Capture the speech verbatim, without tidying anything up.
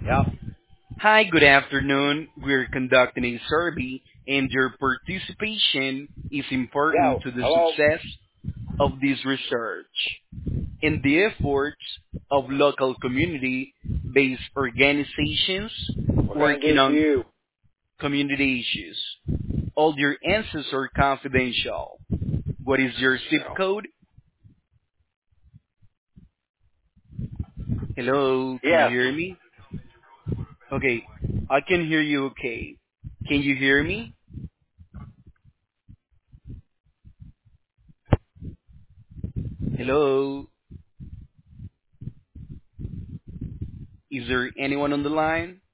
Yep. Hi, good afternoon. We're conducting a survey, and your participation is important Yo. to the Hello. success of this research. In the efforts of local community-based organizations What can I working do for on you? community issues. All your answers are confidential. What is your zip So. code? Hello, can you Yes. hear me? Okay, I can hear you okay. Can you hear me? Hello, is there anyone on the line?